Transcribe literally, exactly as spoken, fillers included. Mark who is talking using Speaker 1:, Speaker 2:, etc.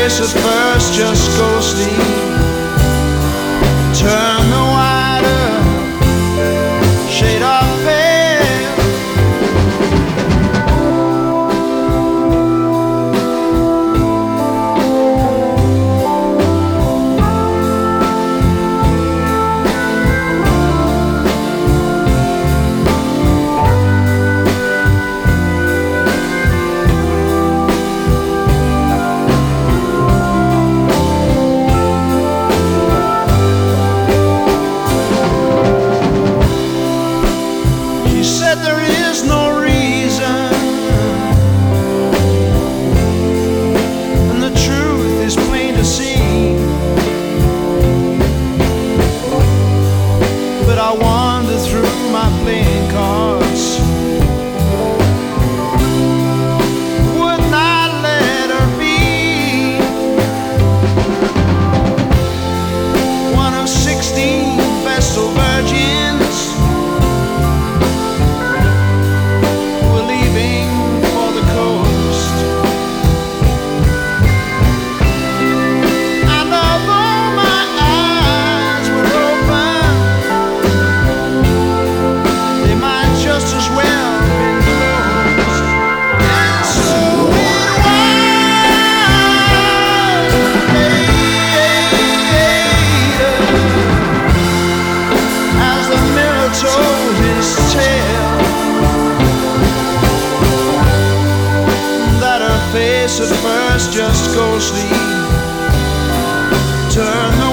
Speaker 1: face at first just ghostly, turn the wider shade of pale. There is no reason, and the truth is plain to see. But I wander through my playing cards, would not let her be one of sixteen Vestal virgins. Told his tale that her face at first just ghostly, turn